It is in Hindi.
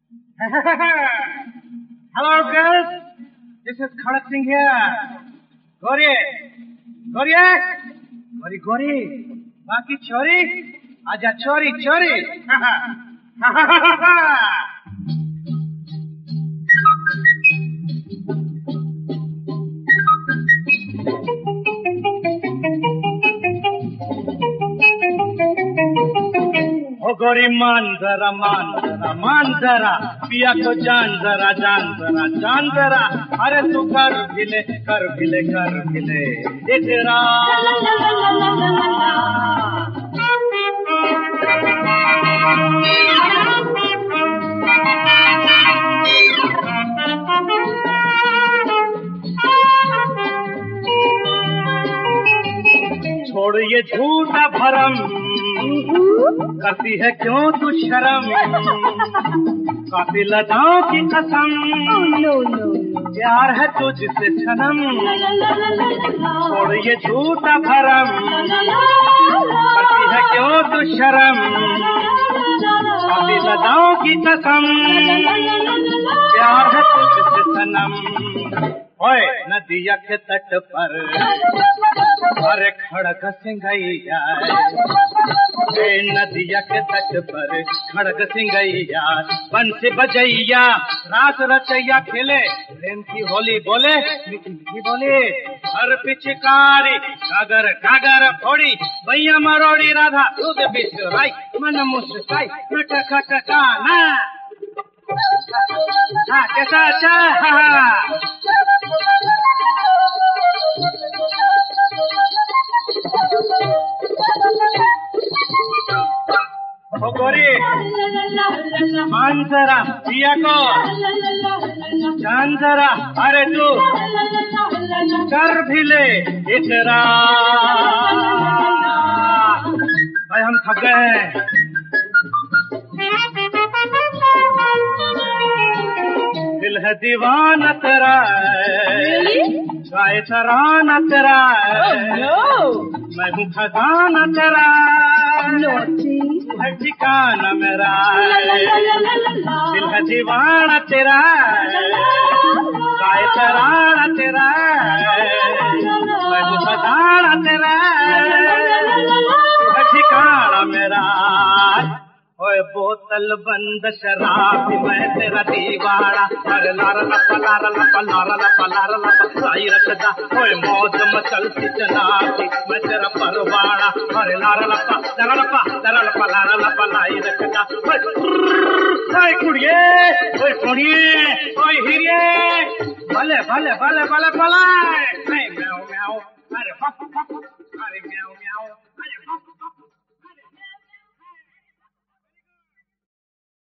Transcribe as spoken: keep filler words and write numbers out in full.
Hello, girls. This is Khadak Singh here. Gauri, Gauri, Gauri, Gauri. Baki chori, aja chori, chori. ओ गोरी मान जरा मान जरा मान जरा पिया को जान जरा जान जरा जान जरा अरे तू कर भिले कर भिले कर भिले तेरा छोड़ ये झूठा भरम करती है क्यों तू शर्म कातिल अदाओं की कसम प्यार है तुझसे सनम छोड़ ये झूठा भरम करती है क्यों तू शर्म कातिल अदाओं की कसम प्यार है तुझसे सनम ओए नदिया के तट पर अरे खड़क सिंघैया नदिया के तट पर खड़क सिंघैया बंसी बजैया रास रचैया खेले प्रेम की होली बोले मीठी मीठी बोले हर पिचकारी गागर गागर फोड़ी भैया मरोड़ी राधा दूध बिसराई मन मुस्काई नटक टकाना हाँ कैसा अच्छा हाँ ओ गोरी मान जरा पिया को जान जरा अरे तू कर भी ले इतना भाई हम थक गए हैं दिल है दीवाना तेरा गाए तराना तेरा मैं हूँ खजाना तेरा है ठिकाना मेरा दिल है दीवाना तेरा गाए तराना तेरा मैं हूँ खजाना तेरा है ठिकाना मेरा ओए बोतल बंद शराब मैं तेरा दीवाना अरे लारा लपा लारा लपा लारा लपा लारा लपा लाई रखदा ओए मौज मचलती जनाती मैं तेरा परवाना अरे लारा लपा लारा लपा लारा लपा लारा लपा लाई रखदा ओए कुड़िए ओए कुड़िए ओए हिरिए भले भले भले भले भले